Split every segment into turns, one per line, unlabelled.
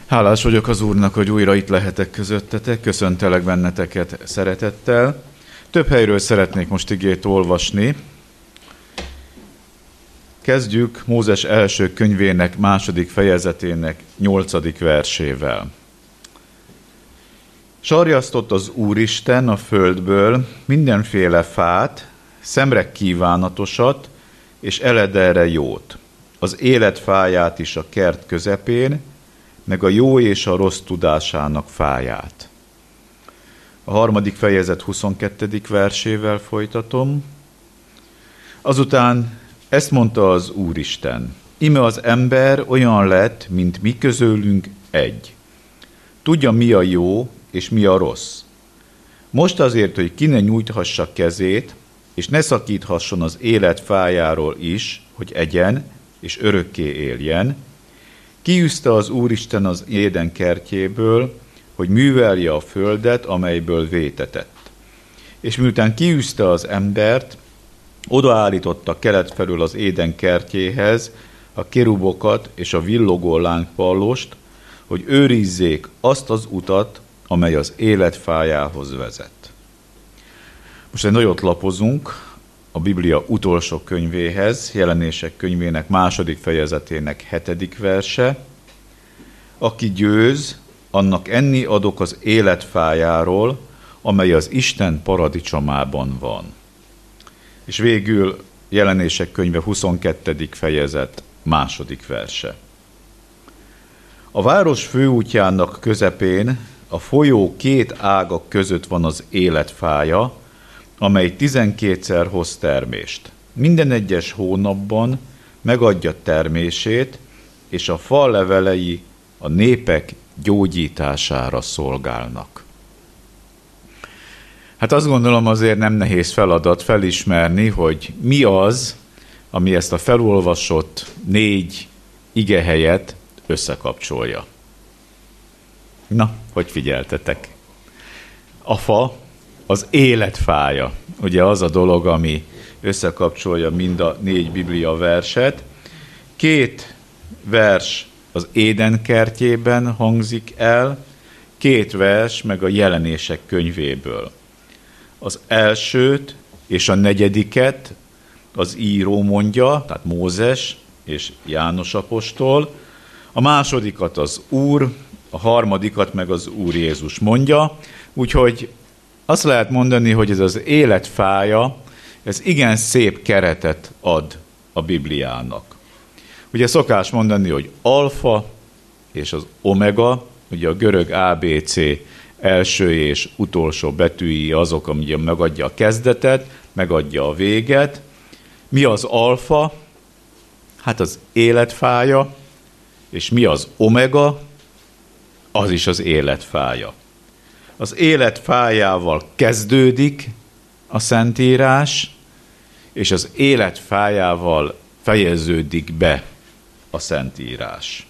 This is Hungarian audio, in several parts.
Hálás vagyok az Úrnak, hogy újra itt lehetek közöttetek, köszöntelek benneteket szeretettel. Több helyről szeretnék most igét olvasni. Kezdjük Mózes első könyvének 2. fejezetének 8. versével. Sarjasztott az Úristen a földből mindenféle fát, szemre kívánatosat és eledelre jót, az élet fáját is a kert közepén, meg a jó és a rossz tudásának fáját. A 3. fejezet 22. versével folytatom. Azután ezt mondta az Úristen: íme az ember olyan lett, mint mi közülünk egy. Tudja, mi a jó és mi a rossz. Most azért, hogy ki ne nyújthassa kezét, és ne szakíthasson az élet fájáról is, hogy egyen és örökké éljen, kiűzte az Úristen az Éden kertjéből, hogy művelje a földet, amelyből vétetett. És miután kiűzte az embert, odaállította kelet felől az Éden kertjéhez a kerubokat és a villogó lángpallost, hogy őrizzék azt az utat, amely az élet fájához vezet. Most egy nagyot lapozunk a Biblia utolsó könyvéhez, Jelenések könyvének 2. fejezetének 7. verse. Aki győz, annak enni adok az élet fájáról, amely az Isten paradicsomában van. És végül Jelenések könyve 22. fejezet 2. verse. A város főútjának közepén a folyó két ága között van az élet fája, amely 12-szer hoz termést. Minden egyes hónapban megadja termését, és a fa levelei a népek gyógyítására szolgálnak. Hát azt gondolom, azért nem nehéz feladat felismerni, hogy mi az, ami ezt a felolvasott 4 igehelyet összekapcsolja. Na, hogy figyeltetek? A fa az élet fája. Ugye az a dolog, ami összekapcsolja mind a 4 Biblia verset. 2 vers az Éden kertjében hangzik el, 2 vers meg a Jelenések könyvéből. Az elsőt és a 4. az író mondja, tehát Mózes és János apostol, a 2. az Úr, a 3. meg az Úr Jézus mondja, úgyhogy azt lehet mondani, hogy ez az élet fája, ez igen szép keretet ad a Bibliának. Ugye szokás mondani, hogy alfa és az omega, ugye a görög ABC első és utolsó betűi azok, ami megadja a kezdetet, megadja a véget. Mi az alfa? Hát az életfája, és mi az omega? Az is az életfája. Az életfájával kezdődik a Szentírás, és az életfájával fejeződik be a Szentírás.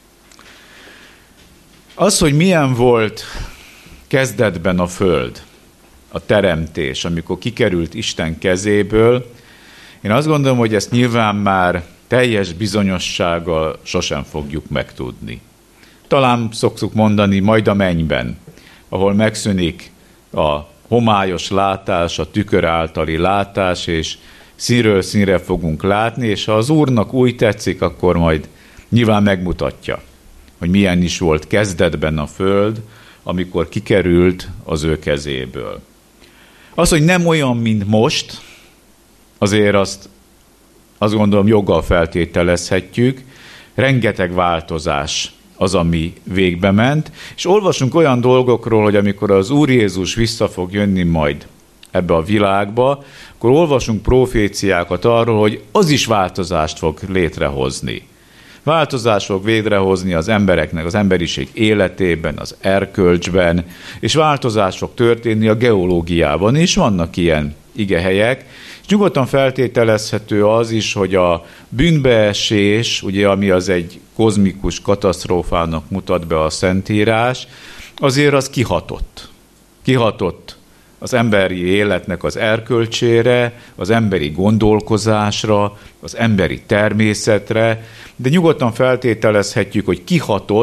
Az, hogy milyen volt kezdetben a föld, a teremtés, amikor kikerült Isten kezéből, én azt gondolom, hogy ezt nyilván már teljes bizonyossággal sosem fogjuk megtudni. Talán szoktuk mondani majd a mennyben, ahol megszűnik a homályos látás, a tükör általi látás, és színről színre fogunk látni, és ha az Úrnak úgy tetszik, akkor majd nyilván megmutatja, hogy milyen is volt kezdetben a föld, amikor kikerült az ő kezéből. Az, hogy nem olyan, mint most, azért azt gondolom joggal feltételezhetjük, rengeteg változás az, ami végbe ment, és olvasunk olyan dolgokról, hogy amikor az Úr Jézus vissza fog jönni majd ebbe a világba, akkor olvasunk proféciákat arról, hogy az is változást fog létrehozni. Változást fog létrehozni az embereknek, az emberiség életében, az erkölcsben, és változás fog történni a geológiában is, vannak ilyen igehelyek, és nyugodtan feltételezhető az is, hogy a bűnbeesés, ugye, ami az egy kozmikus katasztrófának mutat be a Szentírás, azért az kihatott. Kihatott az emberi életnek az erkölcsére, az emberi gondolkozásra, az emberi természetre, de nyugodtan feltételezhetjük, hogy kihatott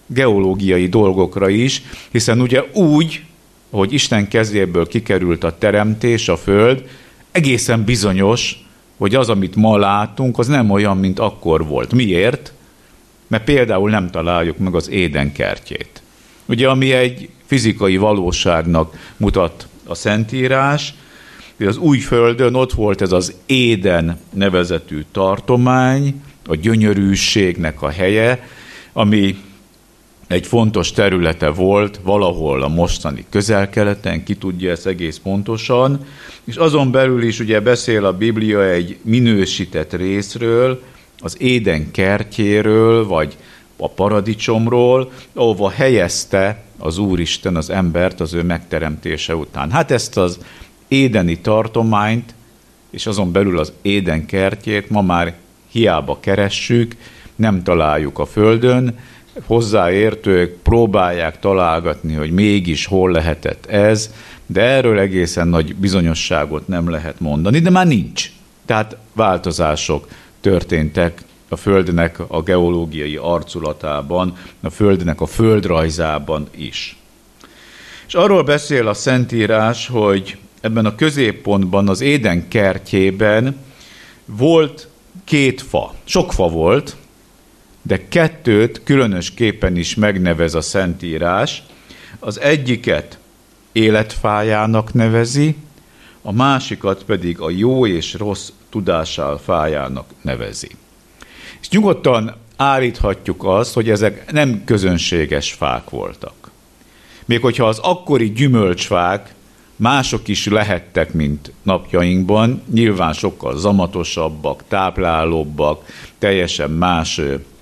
geológiai dolgokra is, hiszen ugye úgy, hogy Isten kezéből kikerült a teremtés, a föld, egészen bizonyos, hogy az, amit ma látunk, az nem olyan, mint akkor volt. Miért? Mert például nem találjuk meg az Éden kertjét. Ugye, ami egy fizikai valóságnak mutat a Szentírás, hogy az új földön ott volt ez az Éden nevezetű tartomány, a gyönyörűségnek a helye, ami egy fontos területe volt valahol a mostani Közel-Keleten, ki tudja ezt egész pontosan, és azon belül is ugye beszél a Biblia egy minősített részről, az Éden kertjéről, vagy a paradicsomról, ahova helyezte az Úristen az embert az ő megteremtése után. Hát ezt az édeni tartományt, és azon belül az Éden kertjét ma már hiába keressük, nem találjuk a földön, hozzáértők próbálják találgatni, hogy mégis hol lehetett ez, de erről egészen nagy bizonyosságot nem lehet mondani, de már nincs. Tehát változások történtek a Földnek a geológiai arculatában, a Földnek a földrajzában is. És arról beszél a Szentírás, hogy ebben a középpontban, az Éden kertjében volt 2 fa. Sok fa volt, de 2-t különösképpen is megnevez a Szentírás. Az egyiket életfájának nevezi, a másikat pedig a jó és rossz tudásál fájának nevezi. És nyugodtan állíthatjuk azt, hogy ezek nem közönséges fák voltak. Még hogyha az akkori gyümölcsfák mások is lehettek, mint napjainkban, nyilván sokkal zamatosabbak, táplálóbbak, teljesen más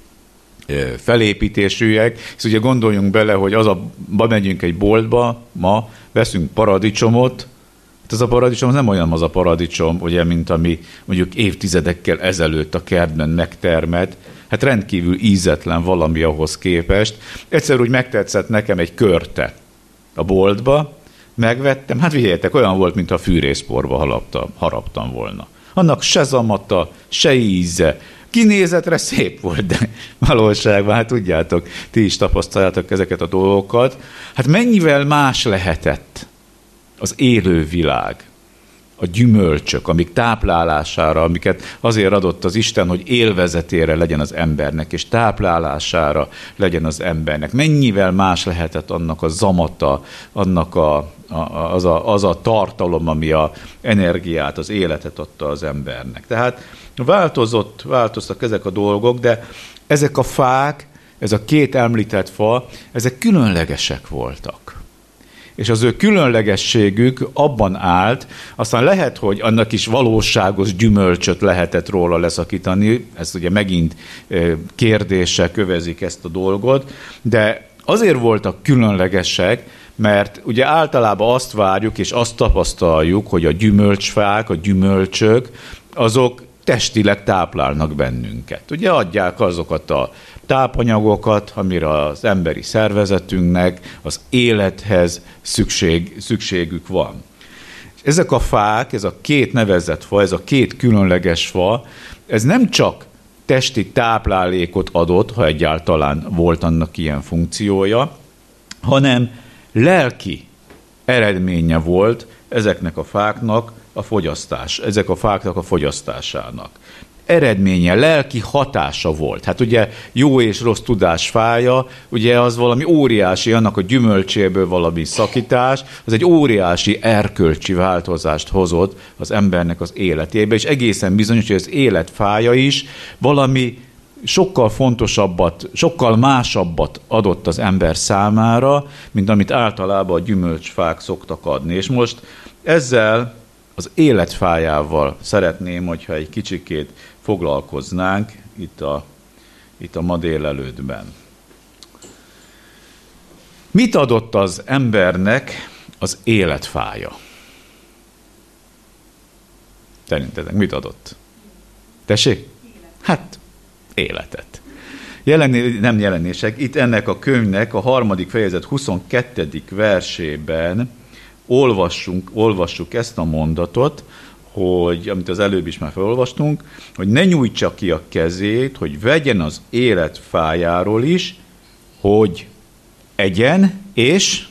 felépítésűek. És ugye gondoljunk bele, hogy megyünk egy boltba, ma veszünk paradicsomot, hát az a paradicsom nem olyan az a paradicsom, ugye, mint ami mondjuk évtizedekkel ezelőtt a kertben megtermett, hát rendkívül ízetlen valami ahhoz képest. Egyszer úgy megtetszett nekem egy körte a boltba, megvettem, hát vigyétek, olyan volt, mintha fűrészporba haraptam volna. Annak se zamata, se íze, kinézetre szép volt, de valóságban, hát tudjátok, ti is tapasztaljátok ezeket a dolgokat. Hát mennyivel más lehetett az élő világ, a gyümölcsök, amik táplálására, amiket azért adott az Isten, hogy élvezetére legyen az embernek, és táplálására legyen az embernek. Mennyivel más lehetett annak a zamata, annak az a tartalom, ami a energiát, az életet adta az embernek. Tehát változtak ezek a dolgok, de ezek a fák, ez a 2 említett fa, ezek különlegesek voltak. És az ő különlegességük abban állt, aztán lehet, hogy annak is valóságos gyümölcsöt lehetett róla leszakítani, ez ugye megint kérdéssel kövezik ezt a dolgot, de azért voltak különlegesek, mert ugye általában azt várjuk és azt tapasztaljuk, hogy a gyümölcsfák, a gyümölcsök, azok testileg táplálnak bennünket. Ugye adják azokat a tápanyagokat, amire az emberi szervezetünknek, az élethez szükségük van. Ezek a fák, ez a 2 nevezett fa, ez a 2 különleges fa, ez nem csak testi táplálékot adott, ha egyáltalán volt annak ilyen funkciója, hanem lelki eredménye volt ezeknek a fáknak a fogyasztásának. Eredménye, lelki hatása volt. Hát ugye jó és rossz tudás fája, ugye az valami óriási, annak a gyümölcséből valami szakítás, az egy óriási erkölcsi változást hozott az embernek az életébe, és egészen bizonyos, hogy az élet fája is valami sokkal fontosabbat, sokkal másabbat adott az ember számára, mint amit általában a gyümölcsfák szoktak adni. És most ezzel az életfájával szeretném, hogyha egy kicsikét foglalkoznánk itt a ma délelőttben. Mit adott az embernek az életfája? Szerintetek mit adott? Tessék? Hát, életet. Nem jelenések. Itt ennek a könyvnek a 3. fejezet 22. versében olvassuk ezt a mondatot, hogy, amit az előbb is már felolvastunk, hogy ne nyújtsa ki a kezét, hogy vegyen az élet fájáról is, hogy egyen és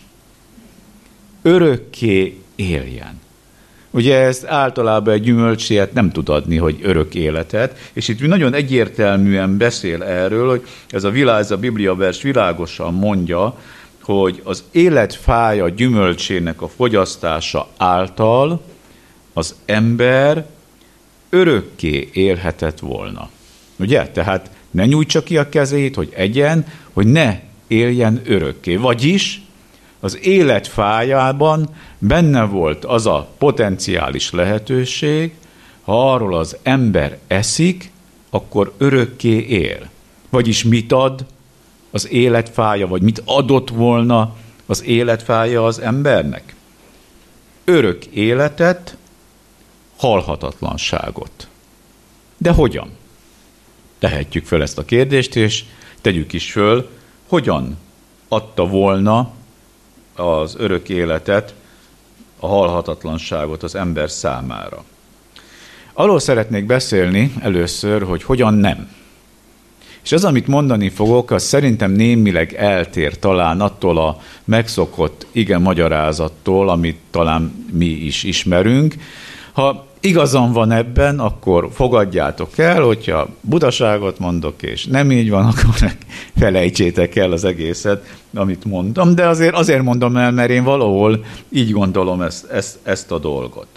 örökké éljen. Ugye ez általában egy gyümölcsilyet nem tud adni, hogy örök életet, és itt nagyon egyértelműen beszél erről, hogy ez a bibliavers világosan mondja, hogy az életfája gyümölcsének a fogyasztása által az ember örökké élhetett volna. Ugye? Tehát ne nyújtsa ki a kezét, hogy egyen, hogy ne éljen örökké. Vagyis az életfájában benne volt az a potenciális lehetőség, ha arról az ember eszik, akkor örökké él. Vagyis mit ad az életfája, vagy mit adott volna az életfája az embernek? Örök életet, halhatatlanságot. De hogyan? Tehetjük föl ezt a kérdést, és tegyük is föl, hogyan adta volna az örök életet, a halhatatlanságot az ember számára. Arról szeretnék beszélni először, hogy hogyan nem. És az, amit mondani fogok, az szerintem némileg eltér talán attól a megszokott magyarázattól, amit talán mi is ismerünk. Ha igazam van ebben, akkor fogadjátok el, hogyha butaságot mondok, és nem így van, akkor felejtsétek el az egészet, amit mondtam, de azért mondom el, mert én valahol így gondolom ezt a dolgot.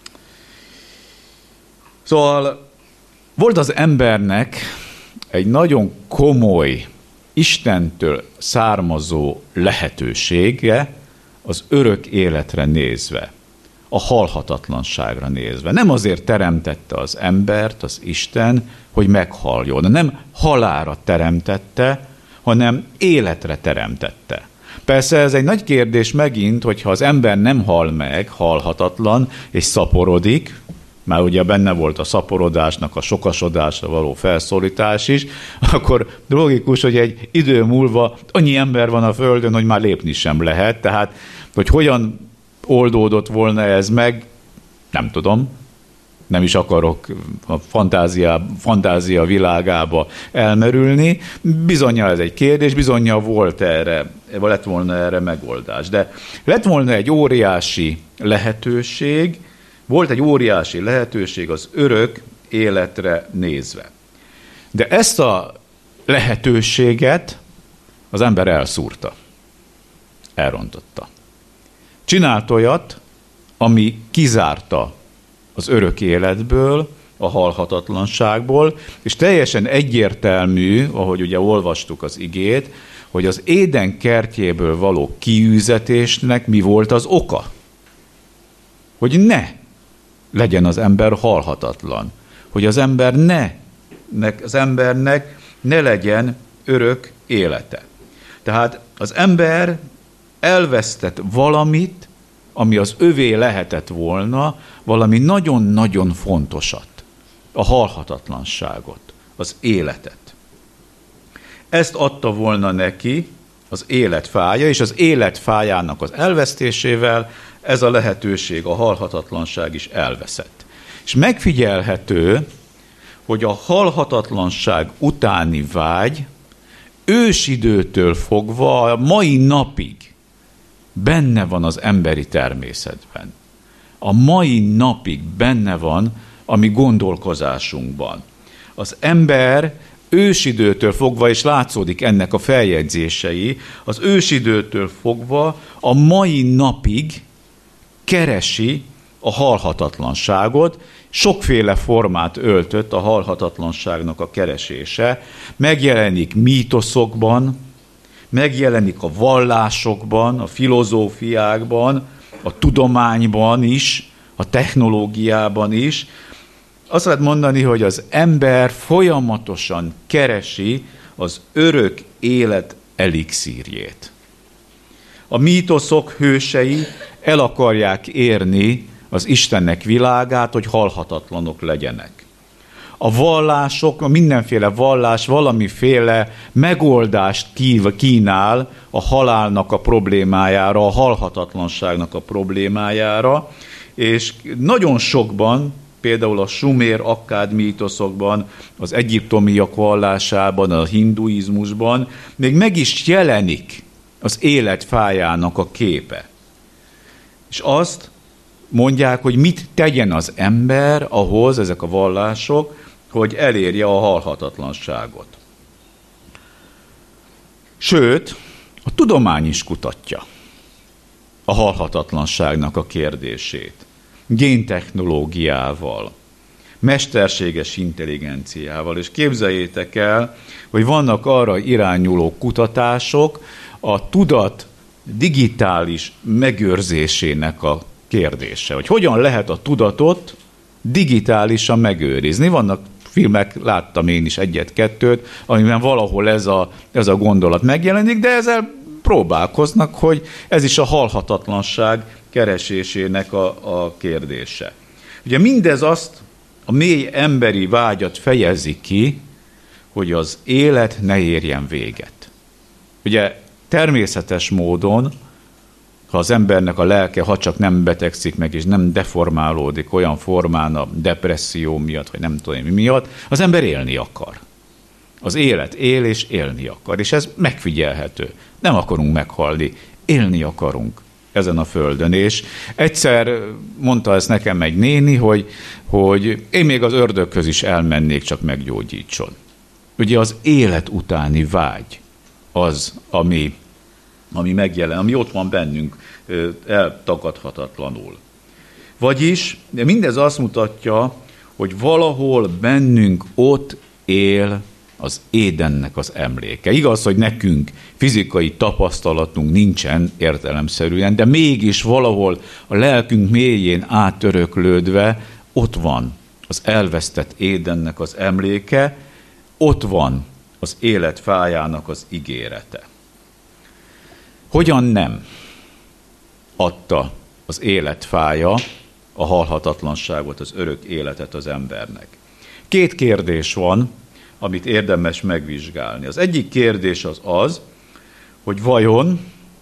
Szóval volt az embernek egy nagyon komoly, Istentől származó lehetősége az örök életre nézve, a halhatatlanságra nézve. Nem azért teremtette az embert, az Isten, hogy meghaljon. Nem halálra teremtette, hanem életre teremtette. Persze ez egy nagy kérdés megint, hogyha az ember nem hal meg, halhatatlan, és szaporodik, már ugye benne volt a szaporodásnak, a sokasodásra való felszólítás is, akkor logikus, hogy egy idő múlva annyi ember van a Földön, hogy már lépni sem lehet. Tehát, hogy hogyan oldódott volna ez meg, nem tudom, nem is akarok a fantázia világába elmerülni. Bizonnyal ez egy kérdés, bizonnyal lett volna erre megoldás. De lett volna egy óriási lehetőség, volt egy óriási lehetőség az örök életre nézve. De ezt a lehetőséget az ember elszúrta, elrontotta. Csinált olyat, ami kizárta az örök életből, a halhatatlanságból, és teljesen egyértelmű, ahogy ugye olvastuk az igét, hogy az Éden kertjéből való kiűzetésnek mi volt az oka? Hogy ne legyen az ember halhatatlan, hogy az embernek ne legyen örök élete. Tehát az ember elvesztett valamit, ami az övé lehetett volna, valami nagyon-nagyon fontosat, a halhatatlanságot, az életet. Ezt adta volna neki az életfája, és az életfájának az elvesztésével ez a lehetőség, a halhatatlanság is elveszett. És megfigyelhető, hogy a halhatatlanság utáni vágy ősidőtől fogva a mai napig benne van az emberi természetben. A mai napig benne van a mi gondolkozásunkban. Az ember ősidőtől fogva, és látszódik ennek a feljegyzései, az ősidőtől fogva a mai napig keresi a halhatatlanságot, sokféle formát öltött a halhatatlanságnak a keresése, megjelenik mítoszokban, megjelenik a vallásokban, a filozófiákban, a tudományban is, a technológiában is. Azt lehet mondani, hogy az ember folyamatosan keresi az örök élet elixírjét. A mítoszok hősei el akarják érni az Istennek világát, hogy halhatatlanok legyenek. A vallások, a mindenféle vallás valamiféle megoldást kínál a halálnak a problémájára, a halhatatlanságnak a problémájára, és nagyon sokban, például a sumér-akkád mítoszokban, az egyiptomiak vallásában, a hinduizmusban még meg is jelenik az élet fájának a képe. És azt mondják, hogy mit tegyen az ember ahhoz, ezek a vallások, hogy elérje a halhatatlanságot. Sőt, a tudomány is kutatja a halhatatlanságnak a kérdését. Géntechnológiával, mesterséges intelligenciával, és képzeljétek el, hogy vannak arra irányuló kutatások a tudat digitális megőrzésének a kérdése, hogy hogyan lehet a tudatot digitálisan megőrizni. Vannak filmek, láttam én is egyet-kettőt, amiben valahol ez a gondolat megjelenik, de ezzel próbálkoznak, hogy ez is a halhatatlanság keresésének a kérdése. Ugye mindez azt a mély emberi vágyat fejezi ki, hogy az élet ne érjen véget. Ugye természetes módon, ha az embernek a lelke, ha csak nem betegszik meg, és nem deformálódik olyan formán a depresszió miatt, vagy nem tudom mi miatt, az ember élni akar. Az élet él, és élni akar, és ez megfigyelhető. Nem akarunk meghalni, élni akarunk ezen a földön. És egyszer mondta ezt nekem egy néni, hogy én még az ördöghöz is elmennék, csak meggyógyítson. Ugye az élet utáni vágy az, ami megjelen, ami ott van bennünk eltagadhatatlanul. Vagyis mindez azt mutatja, hogy valahol bennünk ott él az Édennek az emléke. Igaz, hogy nekünk fizikai tapasztalatunk nincsen értelemszerűen, de mégis valahol a lelkünk mélyén átöröklődve ott van az elvesztett Édennek az emléke, ott van az élet fájának az ígérete. Hogyan nem adta az élet fája a halhatatlanságot, az örök életet az embernek? Két kérdés van, amit érdemes megvizsgálni. Az egyik kérdés az, hogy vajon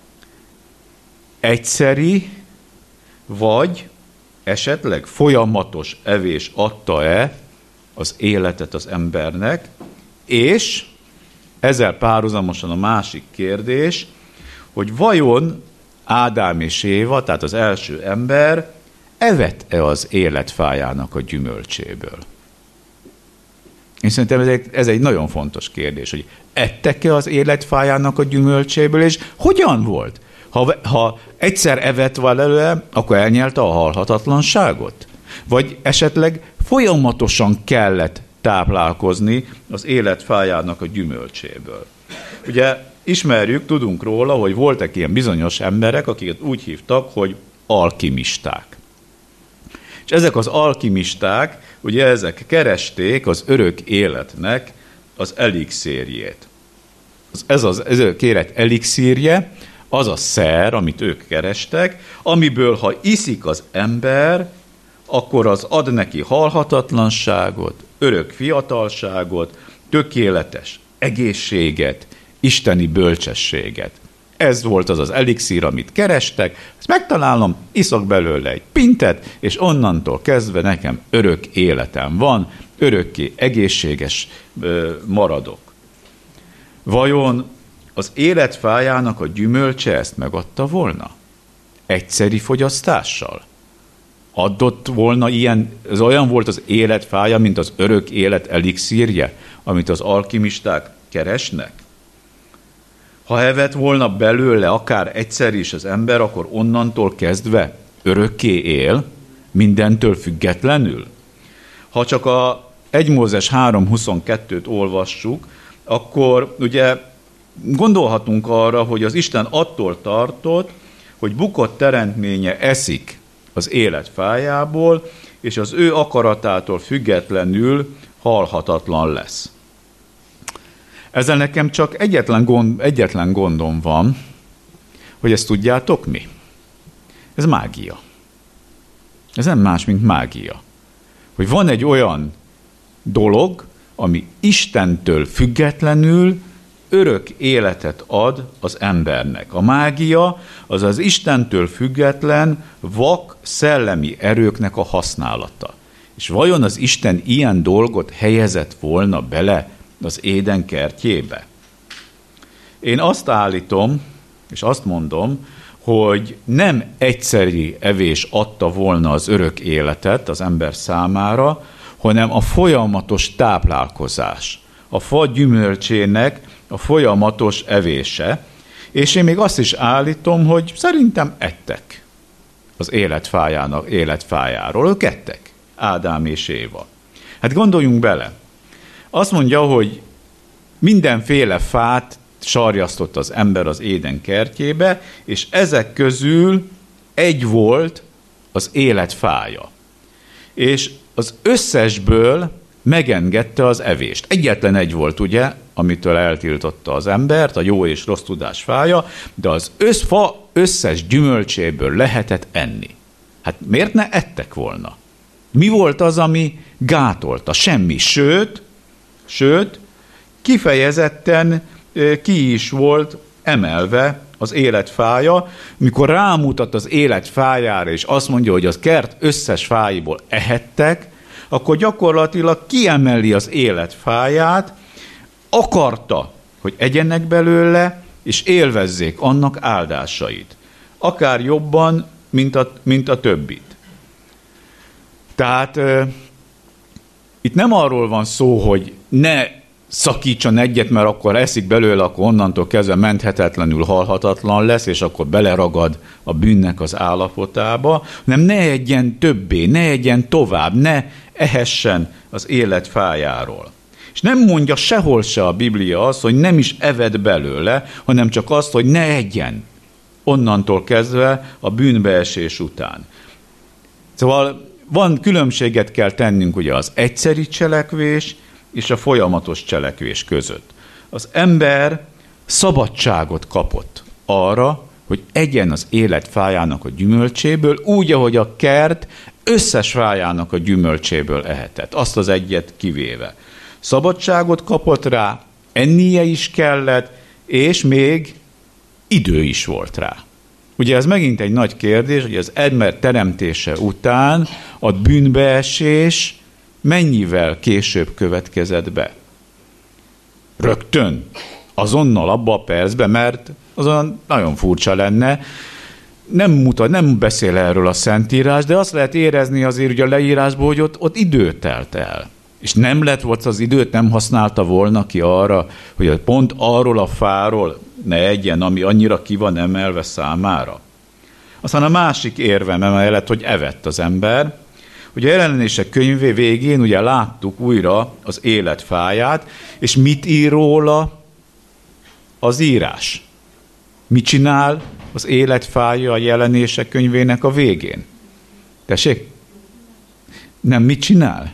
egyszeri, vagy esetleg folyamatos evés adta-e az életet az embernek, és ezzel párhuzamosan a másik kérdés, hogy vajon Ádám és Éva, tehát az első ember, evett-e az életfájának a gyümölcséből? Én szerintem ez egy nagyon fontos kérdés, hogy ettek-e az életfájának a gyümölcséből, és hogyan volt? Ha egyszer evett valójában, akkor elnyelte a halhatatlanságot? Vagy esetleg folyamatosan kellett táplálkozni az életfájának a gyümölcséből? Ugye ismerjük, tudunk róla, hogy voltak ilyen bizonyos emberek, akiket úgy hívtak, hogy alkimisták. És ezek az alkimisták, ugye ezek keresték az örök életnek az elixírjét. Ez a élet elixírje, az a szer, amit ők kerestek, amiből, ha iszik az ember, akkor az ad neki halhatatlanságot, örök fiatalságot, tökéletes egészséget, isteni bölcsességet. Ez volt az elixír, amit kerestek, ezt megtalálom, iszok belőle egy pintet, és onnantól kezdve nekem örök életem van, örökké egészséges maradok. Vajon az életfájának a gyümölcse ezt megadta volna? Egyszeri fogyasztással? Adott volna ilyen, ez olyan volt az életfája, mint az örök élet elixírje, amit az alkimisták keresnek? Ha evett volna belőle akár egyszer is az ember, akkor onnantól kezdve örökké él, mindentől függetlenül? Ha csak a 1 Mózes 3.22-t olvassuk, akkor ugye gondolhatunk arra, hogy az Isten attól tartott, hogy bukott teremtménye eszik az élet fájából, és az ő akaratától függetlenül halhatatlan lesz. Ezzel nekem csak egyetlen gondom van, hogy ezt tudjátok mi? Ez mágia. Ez nem más, mint mágia. Hogy van egy olyan dolog, ami Istentől függetlenül örök életet ad az embernek. A mágia az az Istentől független, vak szellemi erőknek a használata. És vajon az Isten ilyen dolgot helyezett volna bele az Éden kertjébe? Én azt állítom, és azt mondom, hogy nem egyszeri evés adta volna az örök életet az ember számára, hanem a folyamatos táplálkozás, a fa gyümölcsének a folyamatos evése, és én még azt is állítom, hogy szerintem ettek az életfájáról. Ők ettek, Ádám és Éva. Hát gondoljunk bele. Azt mondja, hogy mindenféle fát sarjasztott az ember az Éden kertjébe, és ezek közül egy volt az életfája. És az összesből megengedte az evést. Egyetlen egy volt, ugye, amitől eltiltotta az embert, a jó és rossz tudás fája, de az fa összes gyümölcséből lehetett enni. Hát miért ne ettek volna? Mi volt az, ami gátolta? Semmi. Sőt, kifejezetten ki is volt emelve az életfája, mikor rámutat az életfájára, és azt mondja, hogy az kert összes fáiból ehettek, akkor gyakorlatilag kiemeli az életfáját, akarta, hogy egyenek belőle, és élvezzék annak áldásait. Akár jobban, mint a többit. Tehát itt nem arról van szó, hogy ne szakítson egyet, mert akkor eszik belőle, akkor onnantól kezdve menthetetlenül halhatatlan lesz, és akkor beleragad a bűnnek az állapotába, hanem ne egyen többé, ne egyen tovább, ne ehessen az élet fájáról. És nem mondja sehol se a Biblia azt, hogy nem is eved belőle, hanem csak azt, hogy ne egyen onnantól kezdve a bűnbeesés után. Szóval különbséget kell tennünk ugye az egyszeri cselekvés és a folyamatos cselekvés között. Az ember szabadságot kapott arra, hogy egyen az élet fájának a gyümölcséből, úgy, ahogy a kert összes fájának a gyümölcséből ehetett. Azt az egyet kivéve. Szabadságot kapott rá, ennie is kellett, és még idő is volt rá. Ugye ez megint egy nagy kérdés, hogy az ember teremtése után a bűnbeesés mennyivel később következett be? Rögtön, azonnal abba a percben, mert azon nagyon furcsa lenne. Nem beszél erről a Szentírás, de azt lehet érezni azért ugye a leírásból, hogy ott idő telt el. És nem lett volt az időt, nem használta volna ki arra, hogy pont arról a fáról ne egyen, ami annyira ki van emelve számára. Aztán a másik érvem emellett, hogy evett az ember. Ugye a Jelenések könyvé végén ugye láttuk újra az élet fáját, és mit ír róla az írás? Mit csinál az élet fája a Jelenések könyvének a végén? Tessék? Nem, mit csinál?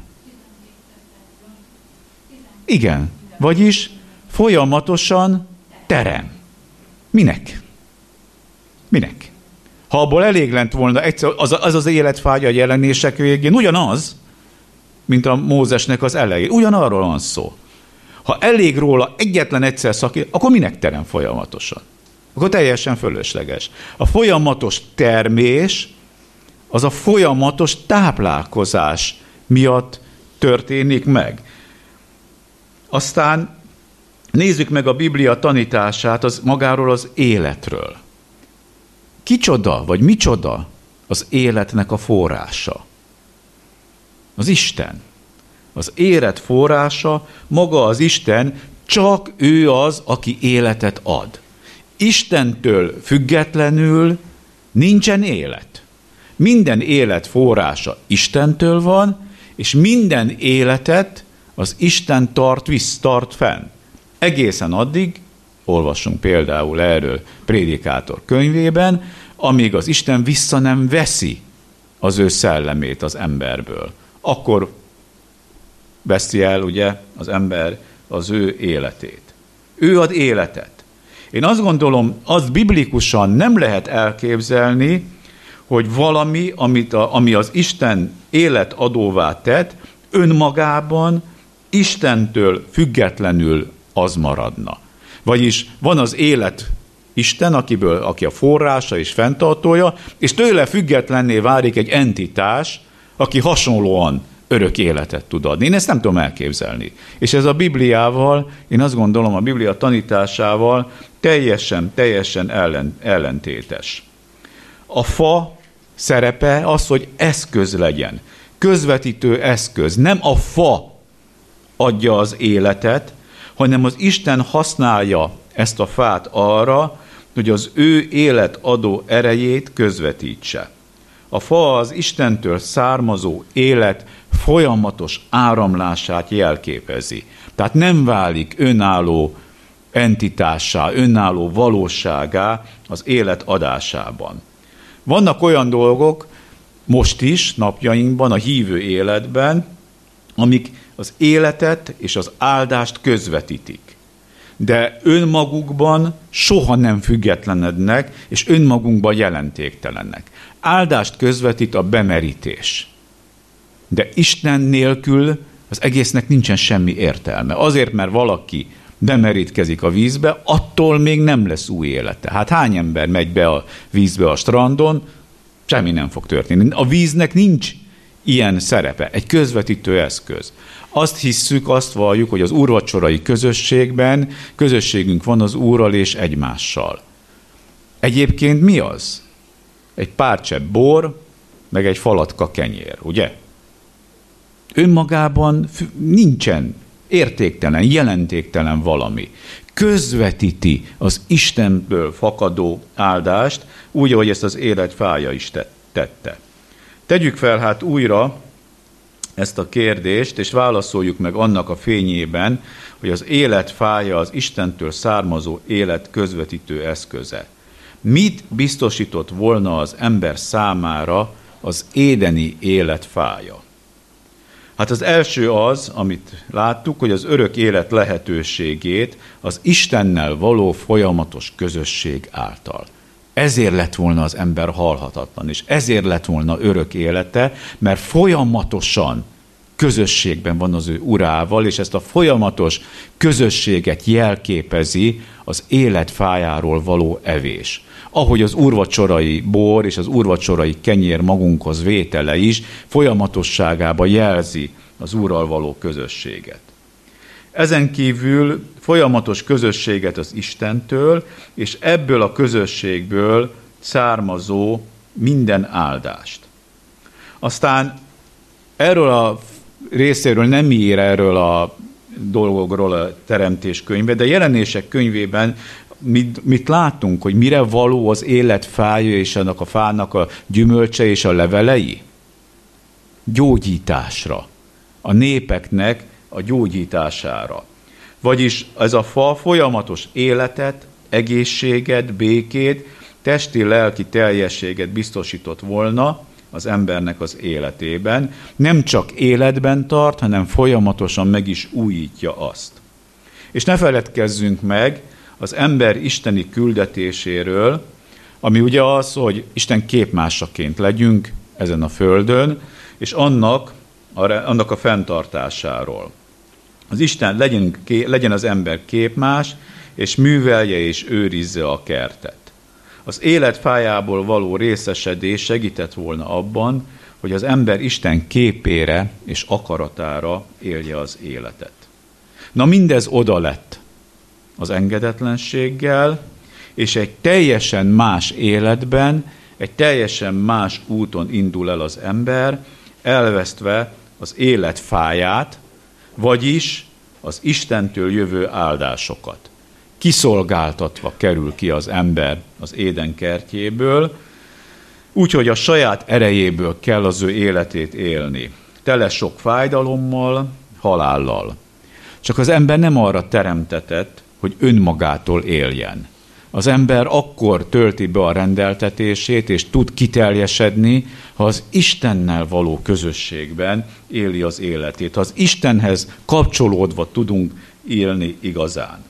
Igen, vagyis folyamatosan terem. Minek? Minek? Ha abból elég lett volna egyszer, az életfágya a Jelenések végén, ugyanaz, mint a Mózesnek az elején. Ugyanarról van szó. Ha elég róla egyetlen egyszer szakít, akkor minek terem folyamatosan? Akkor teljesen fölösleges. A folyamatos termés az a folyamatos táplálkozás miatt történik meg. Aztán nézzük meg a Biblia tanítását magáról az életről. Kicsoda, vagy micsoda az életnek a forrása? Az Isten. Az élet forrása, maga az Isten, csak ő az, aki életet ad. Istentől függetlenül nincsen élet. Minden élet forrása Istentől van, és minden életet az Isten tart fenn. Egészen addig, olvassunk például erről Prédikátor könyvében, amíg az Isten vissza nem veszi az ő szellemét az emberből. Akkor veszi el ugye az ember az ő életét. Ő ad életet. Én azt gondolom, azt biblikusan nem lehet elképzelni, hogy valami, ami az Isten életadóvá tett, önmagában Istentől függetlenül az maradna. Vagyis van az élet Isten, aki a forrása és fenntartója, és tőle függetlenné válik egy entitás, aki hasonlóan örök életet tud adni. Én ezt nem tudom elképzelni. És ez a Bibliával, én azt gondolom, a Biblia tanításával teljesen ellentétes. A fa szerepe az, hogy eszköz legyen. Közvetítő eszköz. Nem a fa adja az életet, hanem az Isten használja ezt a fát arra, hogy az ő életadó erejét közvetítse. A fa az Istentől származó élet folyamatos áramlását jelképezi. Tehát nem válik önálló entitássá, önálló valóságá az élet adásában. Vannak olyan dolgok most is, napjainkban, a hívő életben, amik az életet és az áldást közvetítik. De önmagukban soha nem függetlenednek, és önmagunkban jelentéktelennek. Áldást közvetít a bemerítés. De Isten nélkül az egésznek nincsen semmi értelme. Azért, mert valaki bemerítkezik a vízbe, attól még nem lesz új élete. Hát hány ember megy be a vízbe a strandon, semmi nem fog történni. A víznek nincs ilyen szerepe, egy közvetítő eszköz. Azt hisszük, azt valljuk, hogy az úrvacsorai közösségben közösségünk van az Úrral és egymással. Egyébként mi az? Egy pár csepp bor, meg egy falatka kenyér, ugye? Önmagában nincsen értéktelen, jelentéktelen valami. Közvetíti az Istenből fakadó áldást, úgy, ahogy ezt az élet fája is tette. Tegyük fel hát újra ezt a kérdést, és válaszoljuk meg annak a fényében, hogy az élet fája az Istentől származó élet közvetítő eszköze. Mit biztosított volna az ember számára az édeni élet fája? Hát az első az, amit láttuk, hogy az örök élet lehetőségét az Istennel való folyamatos közösség által. Ezért lett volna az ember halhatatlan, és ezért lett volna örök élete, mert folyamatosan közösségben van az ő urával, és ezt a folyamatos közösséget jelképezi az élet fájáról való evés. Ahogy az úrvacsorai bor és az úrvacsorai kenyér magunkhoz vétele is folyamatosságába jelzi az Úrral való közösséget. Ezen kívül folyamatos közösséget az Istentől, és ebből a közösségből származó minden áldást. Aztán erről a részéről nem ír erről a dolgokról a Teremtés könyve, de Jelenések könyvében mit látunk, hogy mire való az élet fája és annak a fának a gyümölcse és a levelei? Gyógyításra. A népeknek a gyógyítására. Vagyis ez a fa folyamatos életet, egészséget, békét, testi-lelki teljességet biztosított volna az embernek az életében. Nem csak életben tart, hanem folyamatosan meg is újítja azt. És ne feledkezzünk meg az ember isteni küldetéséről, ami ugye az, hogy Isten képmásaként legyünk ezen a földön, és annak a fenntartásáról. Az Isten legyen az ember képmás, és művelje és őrizze a kertet. Az élet fájából való részesedés segített volna abban, hogy az ember Isten képére és akaratára élje az életet. Na mindez oda lett az engedetlenséggel, és egy teljesen más életben, egy teljesen más úton indul el az ember, elvesztve az élet fáját, vagyis az Istentől jövő áldásokat. Kiszolgáltatva kerül ki az ember az Éden kertjéből, úgyhogy a saját erejéből kell az ő életét élni. Tele sok fájdalommal, halállal. Csak az ember nem arra teremtetett, hogy önmagától éljen. Az ember akkor tölti be a rendeltetését, és tud kiteljesedni, ha az Istennel való közösségben éli az életét. Ha az Istenhez kapcsolódva tudunk élni igazán.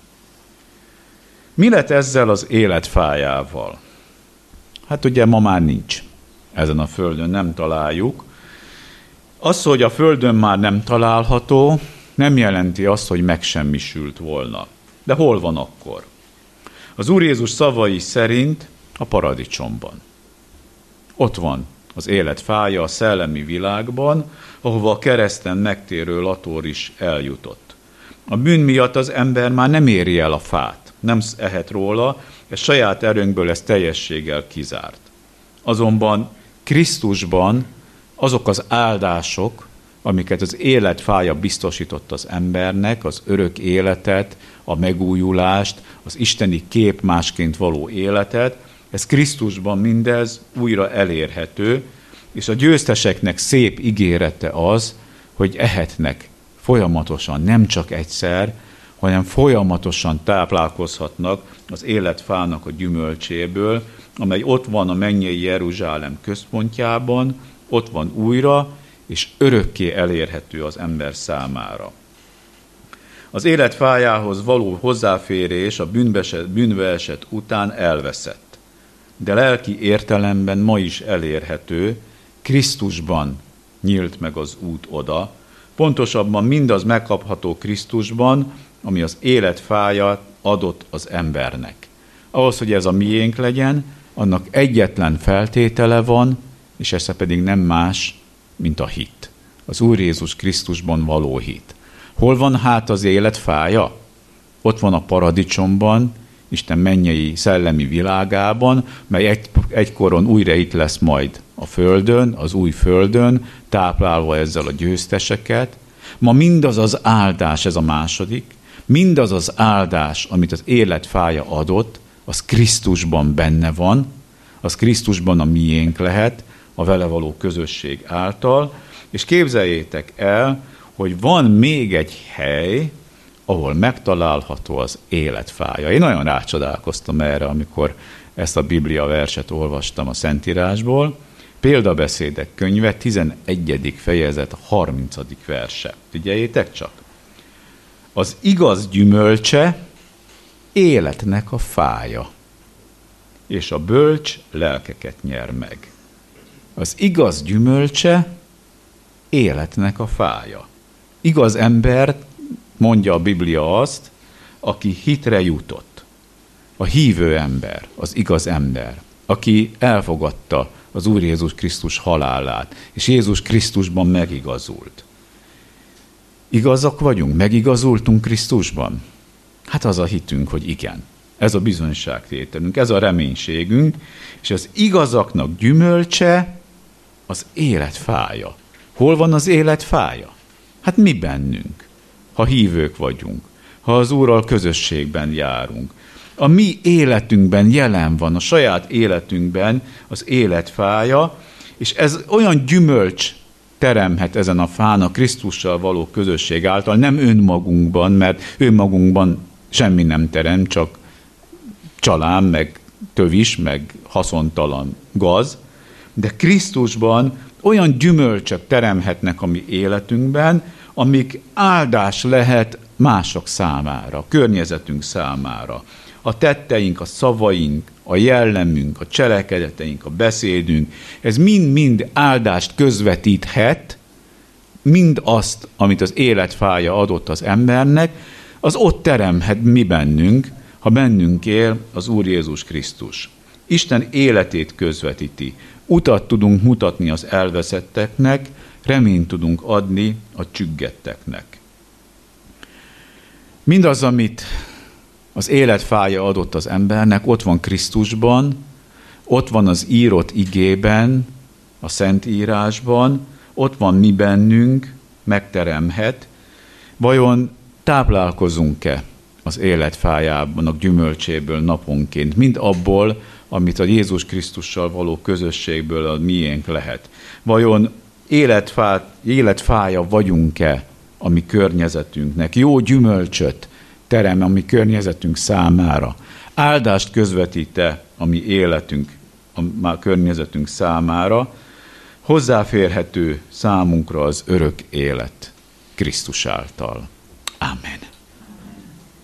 Mi lett ezzel az életfájával? Hát ugye ma már nincs. Ezen a földön nem találjuk. Az, hogy a földön már nem található, nem jelenti azt, hogy megsemmisült volna. De hol van akkor? Az Úr Jézus szavai szerint a paradicsomban. Ott van az élet fája a szellemi világban, ahova a kereszten megtérő Lator is eljutott. A bűn miatt az ember már nem éri el a fát, nem ehet róla, és saját erőnkből ez teljességgel kizárt. Azonban Krisztusban azok az áldások, amiket az életfája biztosított az embernek, az örök életet, a megújulást, az isteni kép másként való életet, ez Krisztusban mindez újra elérhető, és a győzteseknek szép ígérete az, hogy ehetnek folyamatosan, nem csak egyszer, hanem folyamatosan táplálkozhatnak az életfának a gyümölcséből, amely ott van a mennyei Jeruzsálem központjában, ott van újra, és örökké elérhető az ember számára. Az életfájához való hozzáférés a bűnbe esett után elveszett, de lelki értelemben ma is elérhető, Krisztusban nyílt meg az út oda, pontosabban mindaz megkapható Krisztusban, ami az életfájat adott az embernek. Ahhoz, hogy ez a miénk legyen, annak egyetlen feltétele van, és ez pedig nem más, mint a hit. Az Úr Jézus Krisztusban való hit. Hol van hát az életfája? Ott van a paradicsomban, Isten mennyei szellemi világában, mely egykoron újra itt lesz majd a földön, az új földön, táplálva ezzel a győzteseket. Ma mindaz az áldás, ez a második, mindaz az áldás, amit az életfája adott, az Krisztusban benne van, az Krisztusban a miénk lehet, a vele való közösség által, és képzeljétek el, hogy van még egy hely, ahol megtalálható az életfája. Én nagyon rácsodálkoztam erre, amikor ezt a Biblia verset olvastam a Szentírásból. Példabeszédek könyve, 11. fejezet, 30. verse. Figyeljétek csak! Az igaz gyümölcse életnek a fája, és a bölcs lelkeket nyer meg. Az igaz gyümölcse életnek a fája. Igaz ember, mondja a Biblia azt, aki hitre jutott. A hívő ember, az igaz ember, aki elfogadta az Úr Jézus Krisztus halálát, és Jézus Krisztusban megigazult. Igazak vagyunk? Megigazultunk Krisztusban? Hát az a hitünk, hogy igen. Ez a bizonyságtételünk, ez a reménységünk, és az igazaknak gyümölcse az életfája. Hol van az életfája? Hát mi bennünk, ha hívők vagyunk, ha az Úrral közösségben járunk. A mi életünkben jelen van, a saját életünkben az életfája, és ez olyan gyümölcs teremhet ezen a fán a Krisztussal való közösség által, nem önmagunkban, mert önmagunkban semmi nem terem, csak csalám, meg tövis, meg haszontalan gaz, de Krisztusban olyan gyümölcsök teremhetnek a mi életünkben, amik áldás lehet mások számára, a környezetünk számára. A tetteink, a szavaink, a jellemünk, a cselekedeteink, a beszédünk, ez mind-mind áldást közvetíthet, mind azt, amit az életfája adott az embernek, az ott teremhet mi bennünk, ha bennünk él az Úr Jézus Krisztus. Isten életét közvetíti. Utat tudunk mutatni az elveszetteknek, reményt tudunk adni a csüggetteknek. Mindaz, amit az életfája adott az embernek, ott van Krisztusban, ott van az írott igében, a Szentírásban, ott van mi bennünk, megteremhet. Vajon táplálkozunk-e az életfájában, a gyümölcséből naponként, mind abból, amit a Jézus Krisztussal való közösségből a miénk lehet? Vajon életfája vagyunk-e a mi környezetünknek? Jó gyümölcsöt terem a mi környezetünk számára? Áldást közvetít-e a mi életünk, a környezetünk számára? Hozzáférhető számunkra az örök élet Krisztus által.